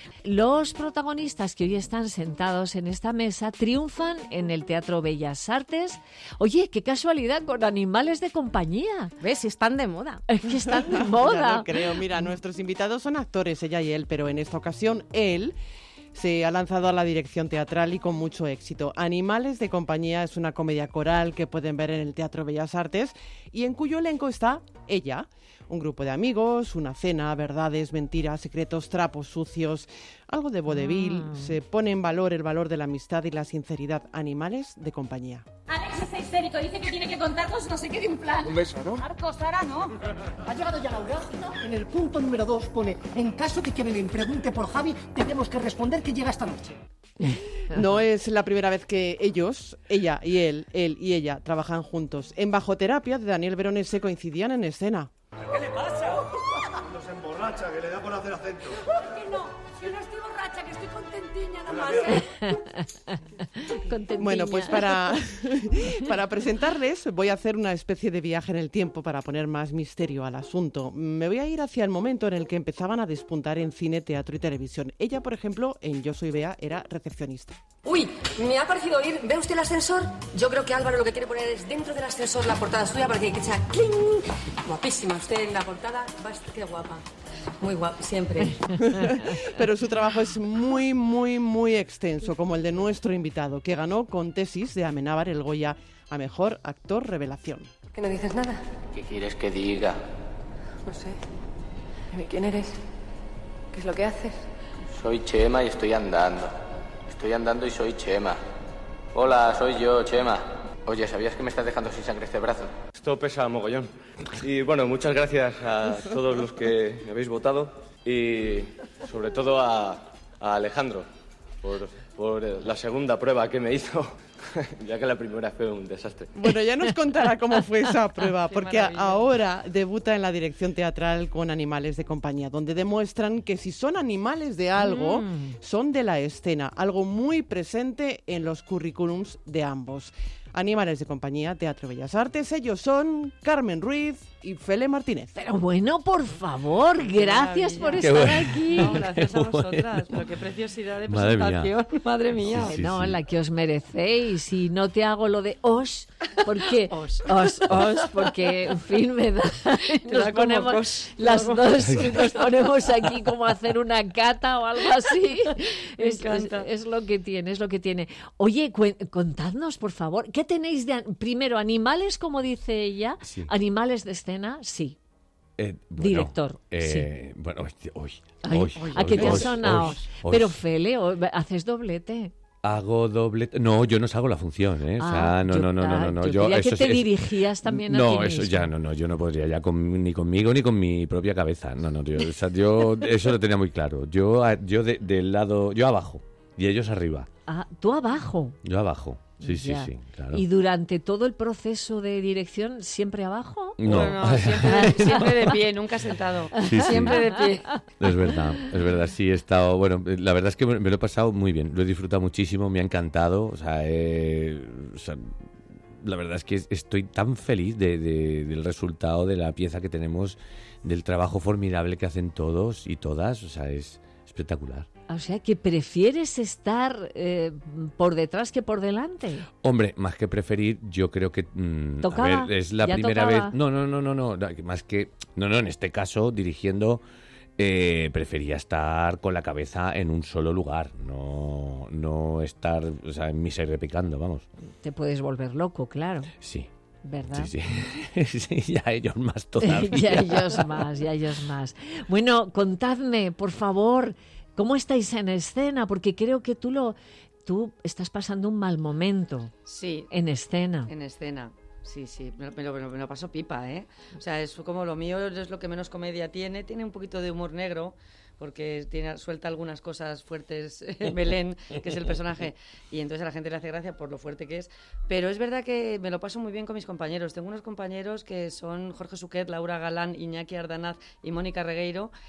Los protagonistas que hoy están sentados en esta mesa triunfan en el Teatro Bellas Artes. Oye, qué casualidad, con animales de compañía. ¿Ves? Están de moda. Es que están de moda. Ya no creo. Mira, nuestros invitados son actores, ella y él, pero en esta ocasión él se ha lanzado a la dirección teatral y con mucho éxito. Animales de compañía es una comedia coral que pueden ver en el Teatro Bellas Artes y en cuyo elenco está ella. Un grupo de amigos, una cena, verdades, mentiras, secretos, trapos sucios, algo de vodevil. Se pone en valor el valor de la amistad y la sinceridad. Animales de compañía. Alex está histérico, dice que tiene que contarnos no sé qué de un plan. Un beso, ¿no? Marcos, Sara, ¿no? Ha llegado ya Laura. En el punto número 2 pone: en caso de que Belén pregunte por Javi, tenemos que responder que llega esta noche. No es la primera vez que ellos, ella y él y ella, trabajan juntos. En Bajoterapia de Daniel Veronese coincidían en escena. ¿Qué le pasa? No se emborracha, que le da por hacer acento. Que no estoy borracha, que estoy contentiña nomás. Contentiña. Bueno, pues para presentarles voy a hacer una especie de viaje en el tiempo para poner más misterio al asunto. Me voy a ir hacia el momento en el que empezaban a despuntar en cine, teatro y televisión. Ella, por ejemplo, en Yo soy Bea, era recepcionista. Uy, me ha parecido oír. ¿Ve usted el ascensor? Yo creo que Álvaro lo que quiere poner es dentro del ascensor la portada suya para que sea ¡cling! Guapísima usted en la portada. Qué guapa. Muy guapa, siempre. Pero su trabajo es muy, muy, muy extenso, como el de nuestro invitado, que ganó con Tesis de Amenábar el Goya a Mejor Actor Revelación. ¿Por qué no dices nada? ¿Qué quieres que diga? No sé. ¿Quién eres? ¿Qué es lo que haces? Soy Chema y estoy andando. Estoy andando y soy Chema. Hola, soy yo, Chema. Oye, ¿sabías que me estás dejando sin sangre este brazo? Esto pesa mogollón. Y bueno, muchas gracias a todos los que me habéis votado y sobre todo a Alejandro por la segunda prueba que me hizo, ya que la primera fue un desastre. Bueno, ya nos contará cómo fue esa prueba, porque ahora debuta en la dirección teatral con Animales de compañía, donde demuestran que si son animales de algo, son de la escena, algo muy presente en los currículums de ambos. Animales de compañía, Teatro Bellas Artes. Ellos son Carmen Ruiz y Fele Martínez. Pero bueno, por favor, gracias por estar aquí. No, gracias a vosotras, pero qué preciosidad de presentación, madre mía. Sí, no, la que os merecéis. Y no te hago lo de os, porque porque en fin me da. Nos ponemos las dos y nos ponemos aquí como a hacer una cata o algo así. Es lo que tiene, es lo que tiene. Oye, contadnos, por favor, ¿qué tenéis primero, animales, como dice ella? Sí. Animales de escena, sí. Bueno, director, sí. Bueno, ¿a qué te ha sonado? Pero Fele, ¿haces doblete? Hago doblete. No, yo no salgo la función, ¿eh? O sea, no. Yo quería que te dirigías también a ti mismo. No, eso ya no, yo no podría ya ni conmigo ni con mi propia cabeza. Yo eso lo tenía muy claro. Yo del lado, yo abajo y ellos arriba. Ah, ¿tú abajo? Yo abajo. Sí, claro. ¿Y durante todo el proceso de dirección siempre abajo? No, siempre de pie, nunca sentado. Siempre de pie. Es verdad, sí he estado... Bueno, la verdad es que me lo he pasado muy bien, lo he disfrutado muchísimo, me ha encantado, la verdad es que estoy tan feliz del resultado de la pieza que tenemos, del trabajo formidable que hacen todos y todas, es espectacular. O sea, que prefieres estar por detrás que por delante. Hombre, más que preferir, yo creo que... ¿Tocaba? A ver, es la primera vez... No. Más que... No, en este caso, dirigiendo, prefería estar con la cabeza en un solo lugar. No estar, en mi ser picando, vamos. Te puedes volver loco, claro. Sí. ¿Verdad? Sí. Sí, ya ellos más todavía. ya ellos más. Bueno, contadme, por favor... ¿Cómo estáis en escena? Porque creo que tú estás pasando un mal momento. Sí. En escena. En escena. Sí, me lo paso pipa, ¿eh? O sea, es como lo mío, es lo que menos comedia tiene un poquito de humor negro, porque suelta algunas cosas fuertes, Belén, que es el personaje, y entonces a la gente le hace gracia por lo fuerte que es. Pero es verdad que me lo paso muy bien con mis compañeros. Tengo unos compañeros que son Jorge Suquet, Laura Galán, Iñaki Ardanaz y Mónica Regueiro,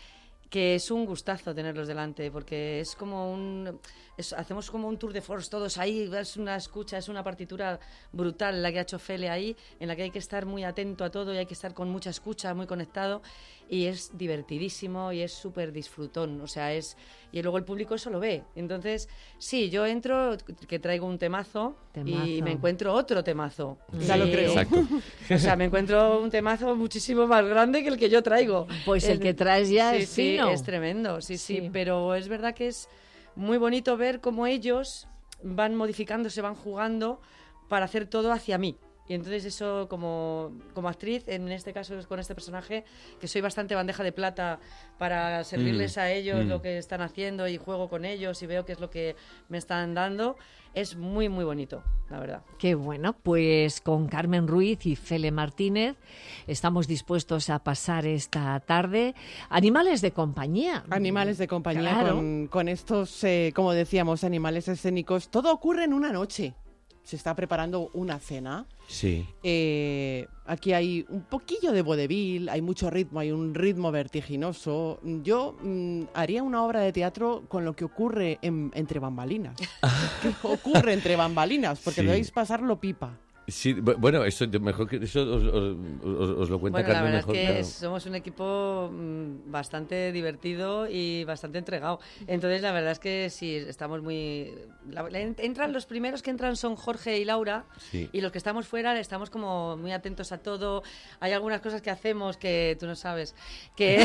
que es un gustazo tenerlos delante, porque es como hacemos como un tour de force todos ahí, es una escucha, es una partitura brutal la que ha hecho Fele ahí, en la que hay que estar muy atento a todo y hay que estar con mucha escucha, muy conectado, y es divertidísimo y es súper disfrutón, o sea, y luego el público eso lo ve. Entonces, sí, yo entro, que traigo un temazo. Y me encuentro otro temazo. Ya lo creo. Exacto. O sea, me encuentro un temazo muchísimo más grande que el que yo traigo. Pues el que traes ya es fino. Sí, es tremendo, sí, pero es verdad que es muy bonito ver cómo ellos van modificándose, van jugando para hacer todo hacia mí. Y entonces eso, como actriz, en este caso con este personaje, que soy bastante bandeja de plata para servirles a ellos lo que están haciendo y juego con ellos y veo qué es lo que me están dando, es muy, muy bonito, la verdad. Qué bueno, pues con Carmen Ruiz y Fele Martínez estamos dispuestos a pasar esta tarde. Animales de compañía. Animales de compañía, claro. con estos, como decíamos, animales escénicos. Todo ocurre en una noche. Se está preparando una cena. Sí. Aquí hay un poquillo de vodevil, hay mucho ritmo, hay un ritmo vertiginoso. Yo haría una obra de teatro con lo que ocurre entre bambalinas. ¿Qué ocurre entre bambalinas? Porque debéis pasarlo pipa. Sí, bueno, eso mejor que eso os lo cuenta Carmen mejor. La verdad es que somos un equipo bastante divertido y bastante entregado. Entonces, la verdad es que sí, estamos muy... Entran los primeros que entran son Jorge y Laura, y los que estamos fuera estamos como muy atentos a todo. Hay algunas cosas que hacemos que tú no sabes, que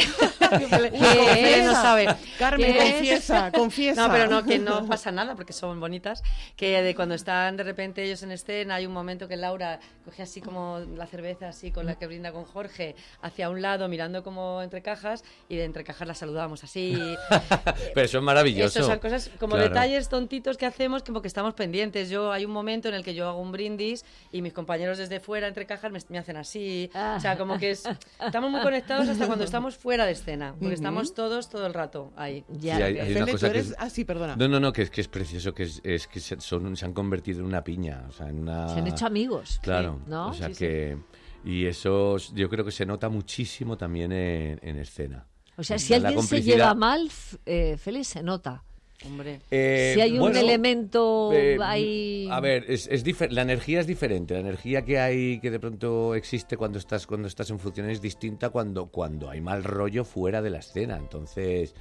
no sabe. Carmen, confiesa. No, pero no, que no pasa nada porque son bonitas. Que cuando están de repente ellos en escena, hay un momento que Laura coge así como la cerveza así con la que brinda con Jorge hacia un lado mirando como entre cajas y de entre cajas la saludamos así. Pero eso es maravilloso. Eso son cosas como detalles tontitos que hacemos como que estamos pendientes. Hay un momento en el que yo hago un brindis y mis compañeros desde fuera entre cajas me hacen así. O sea, como que estamos muy conectados hasta cuando estamos fuera de escena, porque estamos todos todo el rato ahí. Ya. Sí, hay una cosa que es... perdona. No, que es precioso, que se han convertido en una piña, o sea, en una... Se han hecho amigos. Claro, ¿no? o sea que... Y eso yo creo que se nota muchísimo también en escena. O sea, si alguien se lleva mal, Félix, se nota. Hombre. Si hay un elemento ahí... A ver, la energía es diferente. La energía que hay, que de pronto existe cuando estás en función es distinta cuando hay mal rollo fuera de la escena. Entonces...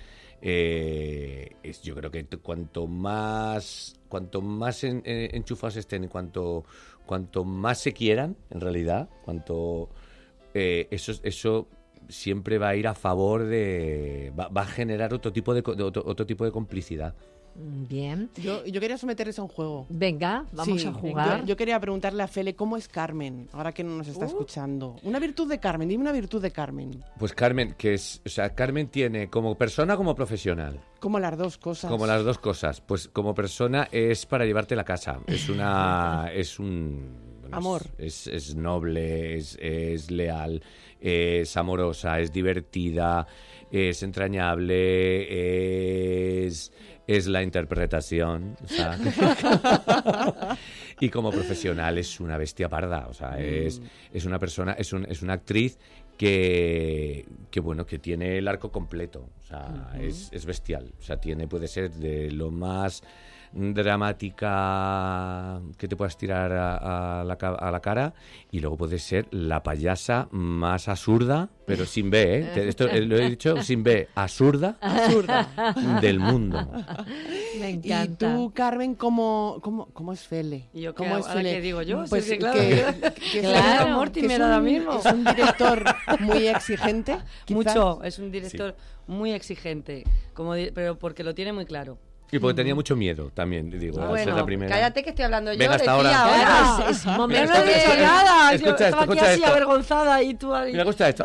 yo creo que cuanto más enchufados estén, cuanto más se quieran, en realidad, eso siempre va a ir a favor va a generar otro tipo de complicidad. Bien. Yo quería someterles a un juego. Venga, vamos a jugar. Yo quería preguntarle a Fele cómo es Carmen, ahora que no nos está escuchando. Una virtud de Carmen, dime una virtud de Carmen. Pues Carmen, Carmen tiene como persona, como profesional. Como las dos cosas. Como las dos cosas. Pues como persona es para llevarte la casa. Es un amor. Es noble, es leal, es amorosa, es divertida, es entrañable, es la interpretación, o sea, y como profesional es una bestia parda, o sea, es una persona, es una actriz que tiene el arco completo, o sea, es bestial, o sea, puede ser de lo más dramática que te puedas tirar a la cara, y luego puede ser la payasa más absurda, pero sin B, ¿eh? Esto lo he dicho sin B, absurda del mundo. Me encanta. Y tú, Carmen, ¿cómo es Fele? ¿Y yo ¿Cómo es Fele? ¿Qué digo yo? Pues sí, claro, claro, Mortimer ahora mismo. Es un director muy exigente. Mucho, es un director muy exigente, pero porque lo tiene muy claro. Y porque tenía mucho miedo también, digo. Bueno, la primera. cállate que estoy hablando yo. Venga, hasta de ti ahora. Es momento no he dicho nada. Escucha Estaba aquí así avergonzada y tú ahí. Me gusta esto.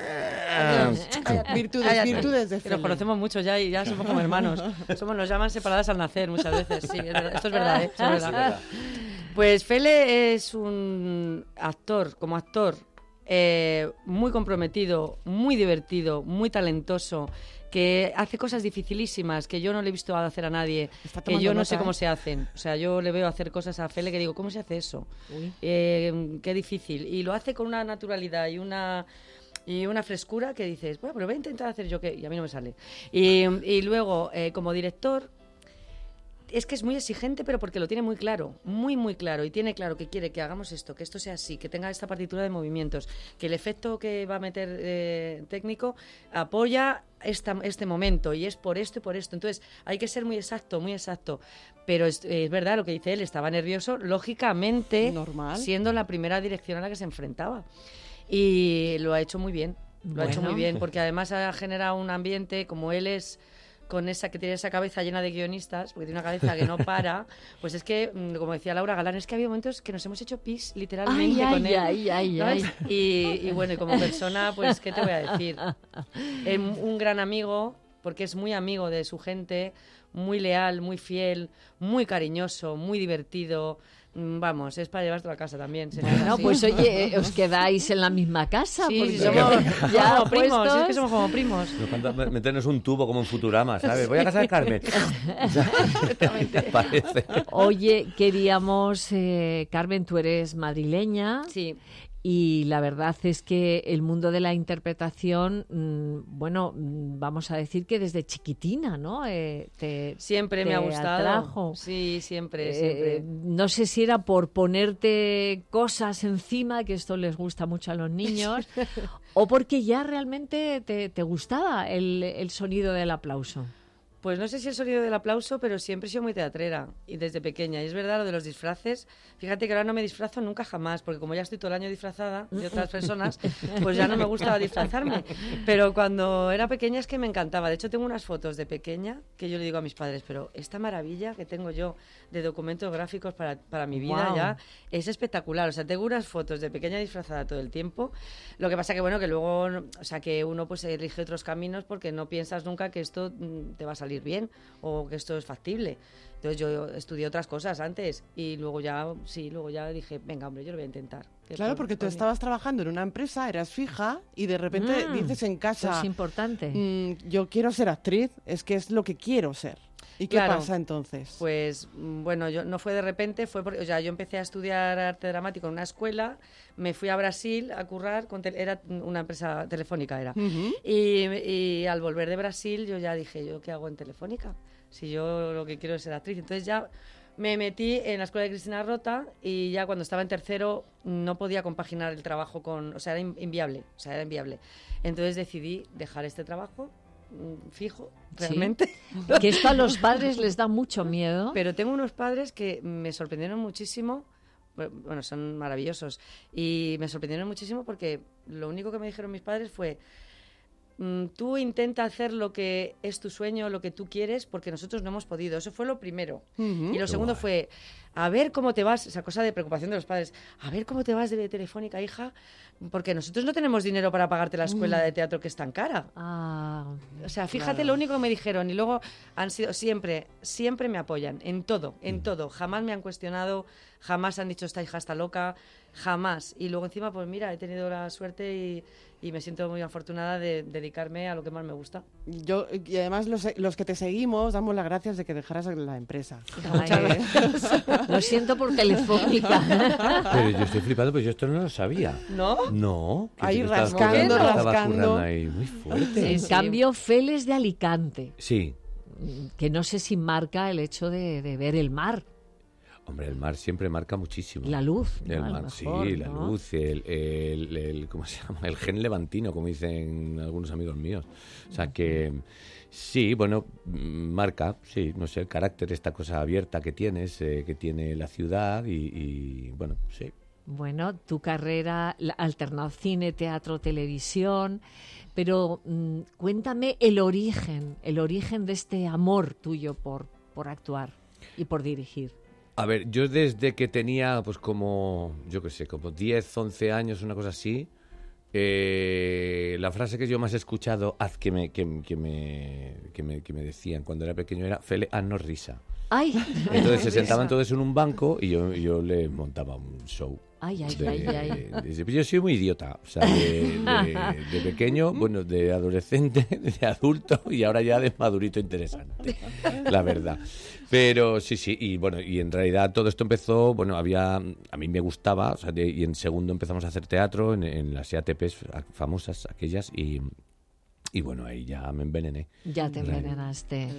Virtudes de Fele. Nos conocemos mucho ya y ya somos como hermanos. Nos llaman separadas al nacer muchas veces. Sí, esto es verdad, ¿eh? Esto es verdad. Pues Fele es un actor, como actor, muy comprometido, muy divertido, muy talentoso, que hace cosas dificilísimas que yo no le he visto hacer a nadie, que yo no sé cómo se hacen. O sea, yo le veo hacer cosas a Fele que digo, ¿cómo se hace eso? Qué difícil. Y lo hace con una naturalidad y una y una frescura que dices, bueno, pero voy a intentar hacer yo que... Y a mí no me sale. Y luego, como director, es que es muy exigente, pero porque lo tiene muy claro, muy, muy claro. Y tiene claro que quiere que hagamos esto, que esto sea así, que tenga esta partitura de movimientos, que el efecto que va a meter técnico apoya este momento, y es por esto y por esto. Entonces, hay que ser muy exacto, muy exacto. Pero es verdad lo que dice él, estaba nervioso, lógicamente, normal, siendo la primera dirección a la que se enfrentaba. Y lo ha hecho muy bien, lo ha hecho muy bien, porque además ha generado un ambiente, como él es... con esa que tiene esa cabeza llena de guionistas, porque tiene una cabeza que no para, pues es que, como decía Laura Galán, es que había momentos que nos hemos hecho pis, literalmente, con él. Y bueno, y como persona, pues, ¿qué te voy a decir? Un gran amigo, porque es muy amigo de su gente, muy leal, muy fiel, muy cariñoso, muy divertido... Vamos, es para llevarte a casa también. Bueno, pues oye, os quedáis en la misma casa. Sí, porque somos ya como primos, es que somos como primos. Meternos un tubo como en Futurama, ¿sabes? Voy a casa de Carmen. Parece. Oye, queríamos, Carmen, tú eres madrileña. Sí. Y la verdad es que el mundo de la interpretación, bueno, vamos a decir que desde chiquitina, ¿no? Siempre me ha gustado. Atrajo. Sí, siempre. No sé si era por ponerte cosas encima, que esto les gusta mucho a los niños, o porque ya realmente te gustaba el sonido del aplauso. Pues no sé si el sonido del aplauso, pero siempre he sido muy teatrera, y desde pequeña. Y es verdad lo de los disfraces. Fíjate que ahora no me disfrazo nunca jamás, porque como ya estoy todo el año disfrazada de otras personas, pues ya no me gustaba disfrazarme. Pero cuando era pequeña es que me encantaba. De hecho, tengo unas fotos de pequeña que yo le digo a mis padres, pero esta maravilla que tengo yo de documentos gráficos para mi vida ya es espectacular. O sea, tengo unas fotos de pequeña disfrazada todo el tiempo. Lo que pasa que, bueno, que luego, o sea, que uno pues elige otros caminos porque no piensas nunca que esto te va a salir bien o que esto es factible. Entonces yo estudié otras cosas antes y luego ya dije, venga, hombre, yo lo voy a intentar. Claro, porque tú estabas trabajando en una empresa, eras fija y de repente dices en casa, eso es importante. Yo quiero ser actriz, es que es lo que quiero ser. ¿Y qué pasa entonces? Pues bueno, yo no fue de repente, fue porque, o sea, yo empecé a estudiar arte dramático en una escuela, me fui a Brasil a currar, era una empresa telefónica era. Y al volver de Brasil yo ya dije, ¿yo qué hago en Telefónica? Si yo lo que quiero es ser actriz. Entonces ya me metí en la escuela de Cristina Rota y ya cuando estaba en tercero no podía compaginar el trabajo o sea, era inviable, Entonces decidí dejar este trabajo fijo, realmente. Sí. Que esto a los padres les da mucho miedo. Pero tengo unos padres que me sorprendieron muchísimo. Bueno, son maravillosos. Y me sorprendieron muchísimo porque lo único que me dijeron mis padres fue: tú intenta hacer lo que es tu sueño, lo que tú quieres, porque nosotros no hemos podido. Eso fue lo primero. Y lo segundo fue, a ver cómo te vas, esa cosa de preocupación de los padres, a ver cómo te vas de Telefónica, hija, porque nosotros no tenemos dinero para pagarte la escuela de teatro que es tan cara. O sea, fíjate, lo único que me dijeron. Y luego han sido siempre me apoyan, en todo. Jamás me han cuestionado, jamás han dicho, esta hija está loca, jamás. Y luego encima, pues mira, he tenido la suerte y me siento muy afortunada de dedicarme a lo que más me gusta. Y además los que te seguimos damos las gracias de que dejaras la empresa. Muchas gracias. Lo siento por Telefónica. Pero yo estoy flipando, pues yo esto no lo sabía. ¿No? No. Ahí rascando. Ahí muy fuerte. En cambio, Félix de Alicante. Sí. Que no sé si marca el hecho de ver el mar. Hombre, el mar siempre marca muchísimo. La luz. El mar, mejor, sí, la luz, ¿cómo se llama? El gen levantino, como dicen algunos amigos míos. O sea que, sí, bueno, marca, sí, no sé, el carácter, esta cosa abierta que tienes, que tiene la ciudad y bueno, sí. Bueno, tu carrera, alternado cine, teatro, televisión, pero cuéntame el origen de este amor tuyo por actuar y por dirigir. A ver, yo desde que tenía, pues como, yo qué sé, como 10, 11 años, una cosa así, la frase que yo más he escuchado, que me decían cuando era pequeño era, Fele, haznos risa. ¡Ay! Entonces se sentaban todos en un banco y yo les montaba un show. Ay. Yo soy muy idiota, o sea, de pequeño, bueno, de adolescente, de adulto y ahora ya de madurito interesante, la verdad. Pero sí, y bueno, y en realidad todo esto empezó, bueno, a mí me gustaba, o sea, y en segundo empezamos a hacer teatro en las IATPs famosas, aquellas, y bueno, ahí ya me envenené. Ya te envenenaste.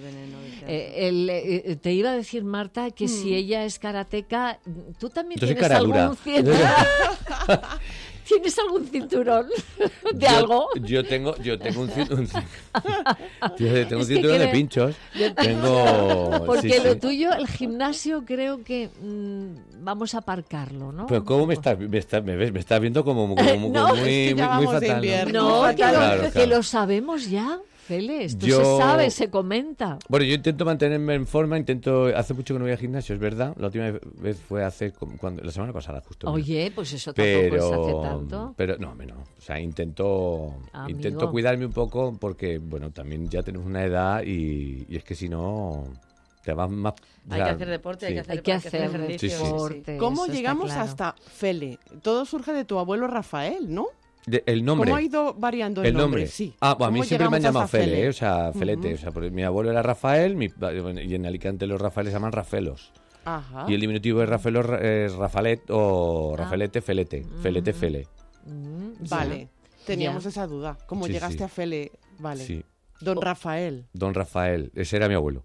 Te iba a decir, Marta, que si ella es karateca, tú también tienes algún cinturón. ¿Tienes algún cinturón de algo? Yo tengo un cinturón de pinchos. Porque lo tuyo, el gimnasio, creo que vamos a aparcarlo, ¿no? Pero ¿cómo me estás viendo como muy fatal? No, que lo sabemos ya. Fele, esto se sabe, se comenta. Bueno, yo intento mantenerme en forma, hace mucho que no voy al gimnasio, es verdad. La última vez fue la semana pasada, justo. Oye, pues eso tampoco se hace tanto. Pero no, o sea, intento cuidarme un poco porque, bueno, también ya tenemos una edad y es que si no te vas más... Hay que hacer deporte, hay que hacer deporte. ¿Cómo llegamos hasta Fele? Todo surge de tu abuelo Rafael, ¿no? El nombre. ¿Cómo ha ido variando el nombre? Sí. Bueno, a mí siempre me han llamado Fele, o sea, Felete. O sea, mi abuelo era Rafael y en Alicante los Rafaeles se llaman Rafelos. Ajá. Y el diminutivo de Rafelos es Rafalet o Rafelete, Felete. Felete, Fele. Vale, teníamos esa duda. ¿Cómo llegaste a Fele? Vale. Sí. Don Rafael, ese era mi abuelo.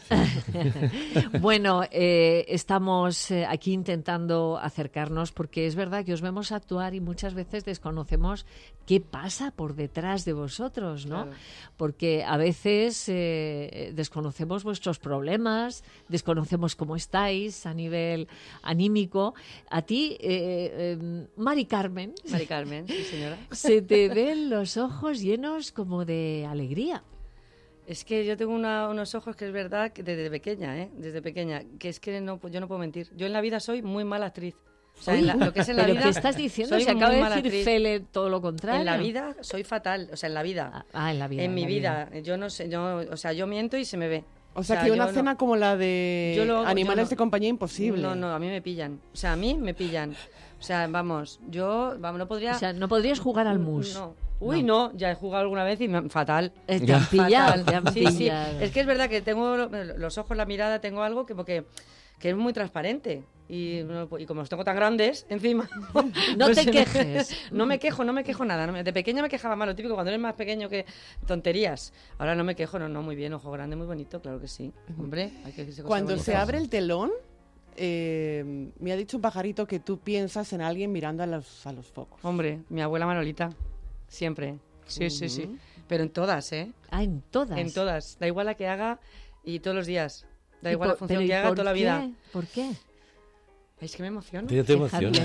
Bueno, estamos aquí intentando acercarnos porque es verdad que os vemos actuar y muchas veces desconocemos qué pasa por detrás de vosotros, ¿no? Claro. Porque a veces desconocemos vuestros problemas, desconocemos cómo estáis a nivel anímico. A ti, Mari Carmen, sí señora, se te ven los ojos llenos como de alegría. Es que yo tengo unos ojos que es verdad que desde pequeña, que es que yo no puedo mentir. Yo en la vida soy muy mala actriz. O sea, lo que es en la vida... ¿Pero qué estás diciendo? Se acaba de decir Fele todo lo contrario. En la vida soy fatal, o sea, en la vida. En la vida. En mi vida. Yo no sé, yo miento y se me ve. O sea, que una cena como la de Animales de Compañía imposible. No, a mí me pillan. O sea, a mí me pillan. O sea, no podría... O sea, no podrías jugar al mus. No. No, ya he jugado alguna vez y fatal. Te han pillado. Sí. Es que es verdad que tengo los ojos, la mirada, tengo algo que es muy transparente. Y como los tengo tan grandes, encima... No te quejes. No me quejo nada. De pequeña me quejaba más, lo típico, cuando eres más pequeño, que tonterías. Ahora no me quejo, no, muy bien, ojo grande, muy bonito, claro que sí. Hombre, hay que decirse cosas Cuando bonitas. se abre el telón, me ha dicho un pajarito que tú piensas en alguien mirando a los focos. Hombre, mi abuela Manolita, siempre. Sí. Pero en todas, ¿eh? En todas. En todas. Da igual la que haga y todos los días. Da igual la función que haga toda la vida. ¿Por qué? Es que me emociono. Ya te emociona.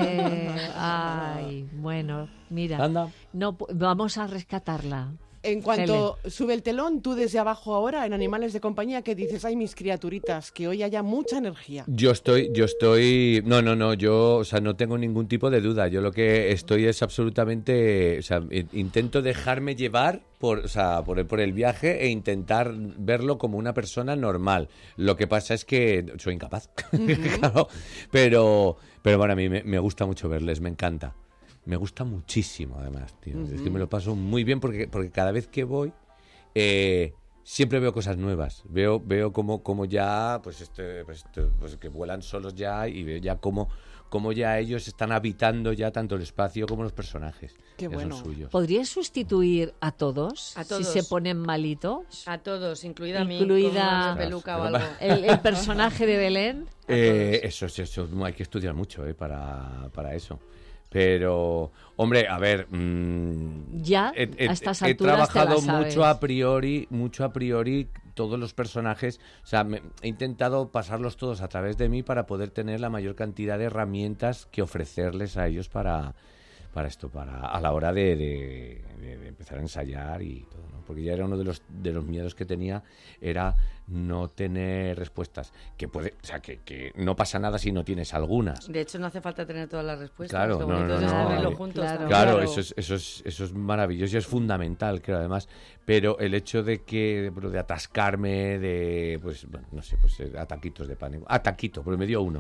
Ay, bueno, mira. Anda. No, vamos a rescatarla. En cuanto sube el telón, tú desde abajo ahora, en Animales de Compañía, que dices, ay, mis criaturitas, que hoy haya mucha energía. Yo estoy... No, yo, o sea, no tengo ningún tipo de duda. Yo lo que estoy es absolutamente... O sea, intento dejarme llevar por el viaje e intentar verlo como una persona normal. Lo que pasa es que soy incapaz. Claro, pero bueno, a mí me gusta mucho verles, me encanta. Me gusta muchísimo, además, tío. Es que me lo paso muy bien porque cada vez que voy siempre veo cosas nuevas. Veo como ya pues que vuelan solos ya y veo ya cómo ya ellos están habitando ya tanto el espacio como los personajes. Qué bueno. Son suyos. ¿Podrías sustituir a todos? Si se ponen malitos. A todos, incluida a mí, incluida con una peluca o algo. El personaje de Belén. Eso hay que estudiar mucho para eso. Pero, hombre, a ver... ya, a estas alturas he trabajado te la sabes. mucho a priori todos los personajes. O sea, he intentado pasarlos todos a través de mí para poder tener la mayor cantidad de herramientas que ofrecerles a ellos para a la hora de empezar a ensayar y todo, ¿no? Porque ya era uno de los miedos que tenía, era no tener respuestas. Que no pasa nada si no tienes algunas. De hecho, no hace falta tener todas las respuestas. Claro, Claro, eso es maravilloso y es fundamental, creo, además. Pero el hecho de atascarme, ataquitos de pánico. Ataquito, porque me dio uno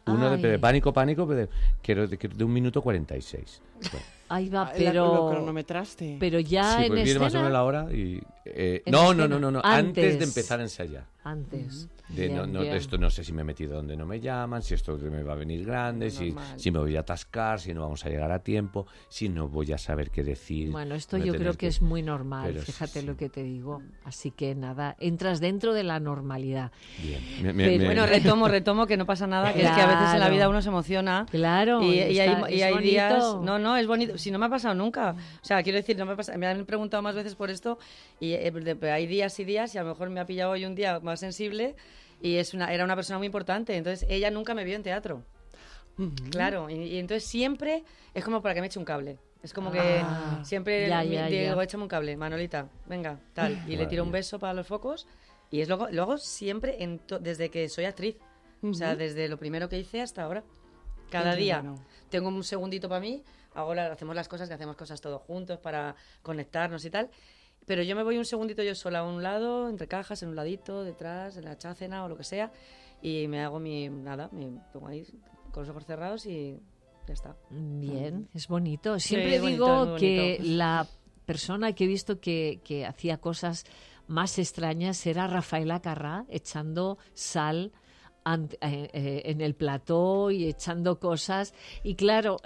Uno de pánico, pero de 1 minuto 46. Bueno. Ahí va, Lo cronometraste. Pero ya sí, en pues viene escena... más o menos la hora y... No. Antes de empezar a ensayar. Antes. Bien. Esto no sé si me he metido donde no me llaman, si esto me va a venir grande, si me voy a atascar, si no vamos a llegar a tiempo, si no voy a saber qué decir. Bueno, esto yo creo que es muy normal, fíjate lo que te digo. Así que nada, entras dentro de la normalidad. Bien. Bueno, retomo, que no pasa nada, que es que a veces en la vida uno se emociona. Claro. Y hay días... No, es bonito. Si no me ha pasado nunca. O sea, quiero decir, me han preguntado más veces por esto y hay días y días y a lo mejor me ha pillado hoy un día más sensible y era una persona muy importante. Entonces, ella nunca me vio en teatro. Claro. Y entonces siempre es como para que me eche un cable. Es como que siempre digo, échame un cable, Manolita, venga, tal. Y le tiro un beso para los focos. Y es luego siempre, desde que soy actriz. O sea, desde lo primero que hice hasta ahora. Cada día tengo un segundito para mí. Ahora hacemos hacemos cosas todos juntos para conectarnos y tal. Pero yo me voy un segundito yo sola a un lado, entre cajas, en un ladito, detrás, en la chácena o lo que sea. Y me hago me pongo ahí con los ojos cerrados y ya está. Bien, es bonito. Siempre digo que la persona que he visto que hacía cosas más extrañas era Rafaela Carrà, echando sal en el plató y echando cosas. Y claro,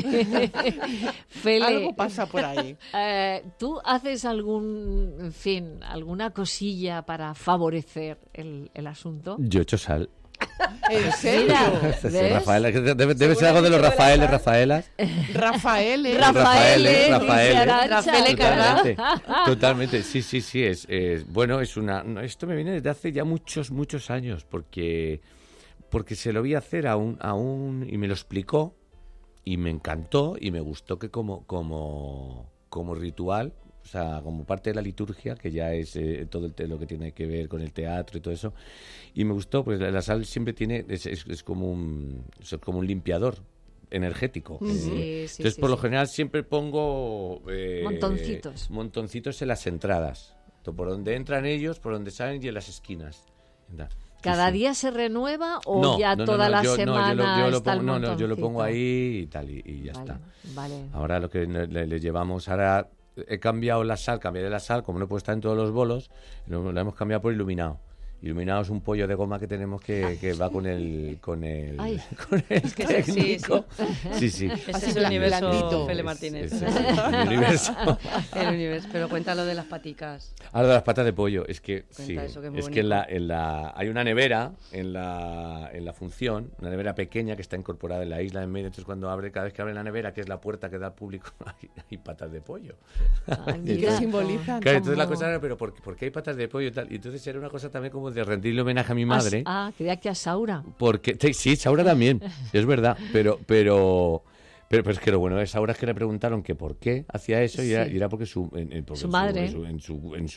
Fele, algo pasa por ahí. ¿Tú haces alguna cosilla para favorecer el asunto? Yo echo sal. ¿En serio? Sí, Rafaela, debe ser algo de los Rafaeles, Rafaelas. Rafael Totalmente, sí. Bueno, esto me viene desde hace ya muchos años, porque se lo vi hacer a un y me lo explicó y me encantó y me gustó que como ritual, o sea, como parte de la liturgia, que ya es todo lo que tiene que ver con el teatro y todo eso, y me gustó, pues la sal siempre es como un limpiador energético. Entonces, por lo general, siempre pongo montoncitos en las entradas, por donde entran ellos, por donde salen y en las esquinas. ¿Cada día se renueva o toda la semana está el montoncito? Yo lo pongo ahí y tal, y ya está. Vale. Ahora lo que le llevamos, ahora cambiaré la sal, como no puede estar en todos los bolos, la hemos cambiado por iluminado. Iluminado es un pollo de goma que tenemos que va con el técnico. Sí. Ese es el universo Fele Martínez. El universo. El universo. Pero cuéntalo de las paticas. Ahora de las patas de pollo, es que eso, que es que hay una nevera en la función, una nevera pequeña que está incorporada en la isla en medio. Entonces cada vez que abre la nevera, que es la puerta que da al público, hay patas de pollo. ¿Y qué simbolizan? Claro, entonces la cosa era, pero ¿por qué hay patas de pollo y tal? Y entonces era una cosa también como de rendirle homenaje a mi madre. Creía que a Saura. Sí, Saura también, es verdad, pero es que lo bueno de Saura es que le preguntaron que por qué hacía eso y era porque su madre en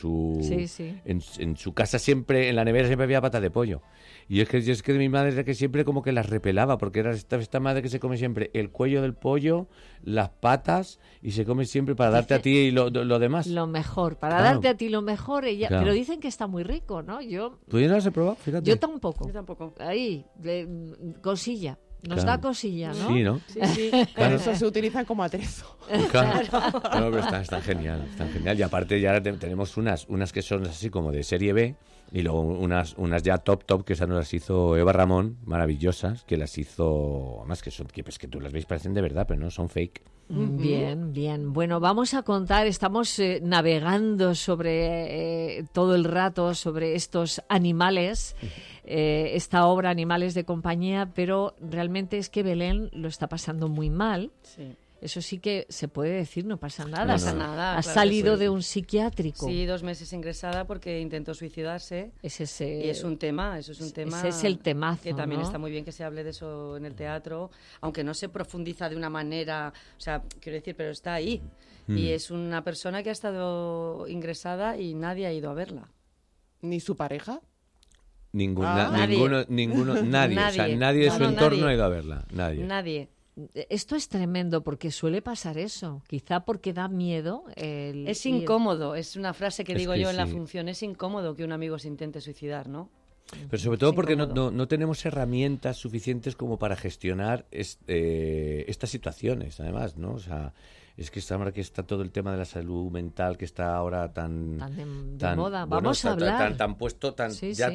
su casa siempre, en la nevera siempre había patas de pollo. Y es que mi madre era que siempre como que las repelaba, porque era esta madre que se come siempre el cuello del pollo, las patas, y se come siempre para darte a ti y lo demás. Lo mejor, para darte a ti lo mejor. Pero dicen que está muy rico, ¿no? ¿Tú ya lo has probado? Fíjate. Yo tampoco. Ahí, cosilla. Nos da cosilla, ¿no? Sí, ¿no? Sí. Claro, eso se utiliza como atrezo. Claro. No, pero está genial. Y aparte ya tenemos unas que son así como de serie B, y luego unas ya top, que esas nos las hizo Eva Ramón, maravillosas, que las hizo, además que tú las veis, parecen de verdad, pero no, son fake. Bien. Bueno, vamos a contar, estamos navegando sobre todo el rato sobre estos animales, esta obra Animales de Compañía, pero realmente es que Belén lo está pasando muy mal. Sí. Eso sí que se puede decir, no pasa nada. No pasa nada. Ha salido de un psiquiátrico. Sí, 2 meses ingresada porque intentó suicidarse. Y es un tema, Ese es el temazo, que también está muy bien que se hable de eso en el teatro, aunque no se profundiza de una manera, o sea, quiero decir, pero está ahí. Y es una persona que ha estado ingresada y nadie ha ido a verla. ¿Ni su pareja? Ninguno, nadie. O sea, nadie de su entorno ha ido a verla. Nadie. Esto es tremendo porque suele pasar eso, quizá porque da miedo. Es incómodo, es una frase que digo yo en la función, es incómodo que un amigo se intente suicidar, ¿no? Pero sobre todo porque no tenemos herramientas suficientes como para gestionar estas situaciones, además, ¿no? O sea, es que ahora que está todo el tema de la salud mental, que está ahora tan de moda. Vamos a hablar. Tan puesto, tan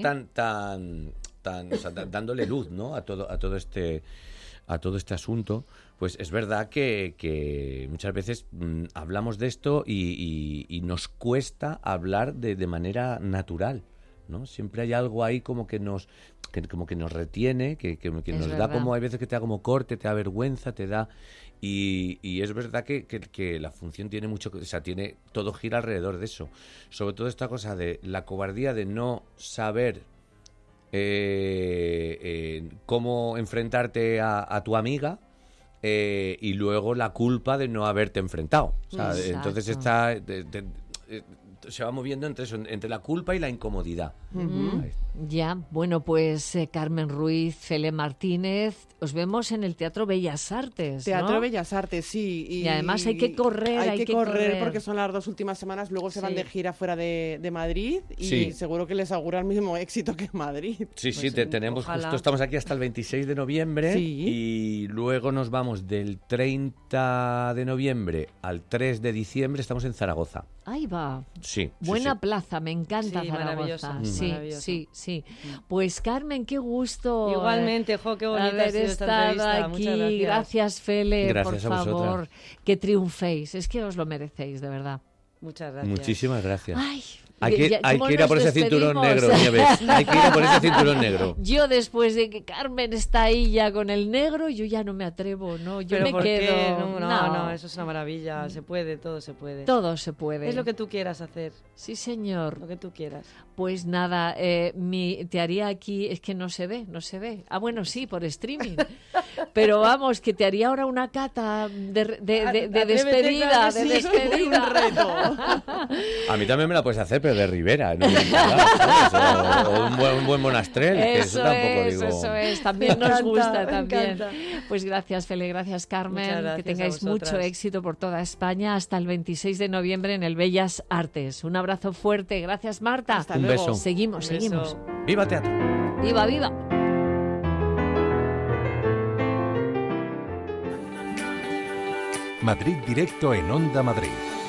o sea, dándole luz, ¿no? a todo este asunto, pues es verdad que muchas veces hablamos de esto y nos cuesta hablar de manera natural, ¿no? Siempre hay algo ahí como que nos retiene, que nos da como, hay veces que te da como corte, te da vergüenza, te da... Y es verdad que la función tiene mucho, o sea, todo gira alrededor de eso. Sobre todo esta cosa de la cobardía de no saber cómo enfrentarte a tu amiga, y luego la culpa de no haberte enfrentado. O sea, entonces se va moviendo entre eso, entre la culpa y la incomodidad. Ya, bueno, pues Carmen Ruiz, Fele Martínez, os vemos en el Teatro Bellas Artes, Teatro ¿no? Bellas Artes, sí. Y además hay que correr, hay que correr porque son las 2 últimas semanas, luego se van de gira fuera de Madrid y seguro que les augura el mismo éxito que Madrid. Sí, tenemos, justo estamos aquí hasta el 26 de noviembre y luego nos vamos del 30 de noviembre al 3 de diciembre, estamos en Zaragoza. Ahí va. Sí. Buena plaza, me encanta Zaragoza. Sí. Pues Carmen, qué gusto. Igualmente, qué bonita haber estado aquí. Muchas gracias. Gracias, Fele, gracias por favor, que triunféis. Es que os lo merecéis, de verdad. Muchas gracias. Muchísimas gracias. Ay, hay que ir a por ese cinturón negro, Nieves. Hay que ir a por ese cinturón negro. Yo después de que Carmen está ahí ya con el negro, yo ya no me atrevo, ¿no? Yo me quedo. No, eso es una maravilla. Se puede, todo se puede. Todo se puede. Es lo que tú quieras hacer. Sí, señor. Lo que tú quieras. Pues nada, te haría aquí, es que no se ve. Ah, bueno, sí, por streaming. Pero vamos, que te haría ahora una cata de despedida, de despedida. Un reto. A mí también me la puedes hacer, pero de Rivera, ¿no? ¿Sabes? O un buen monastrel, que eso tampoco digo. Eso es, también nos gusta también. Encanta. Pues gracias, Fele, gracias, Carmen, gracias, que tengáis mucho éxito por toda España hasta el 26 de noviembre en el Bellas Artes. Un abrazo fuerte, gracias, Marta. Hasta luego. Beso. Seguimos. ¡Viva teatro! ¡Viva, viva! Madrid Directo en Onda Madrid.